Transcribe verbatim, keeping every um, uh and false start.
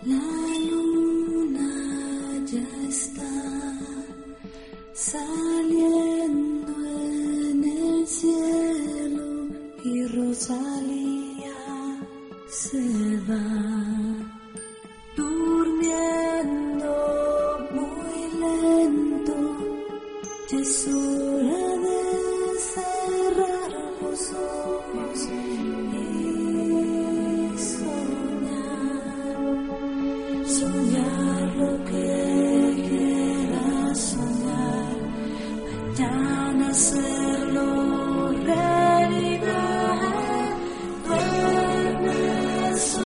La luna ya está saliendo en el cielo y Rosalía se va durmiendo muy lento. Ya es hora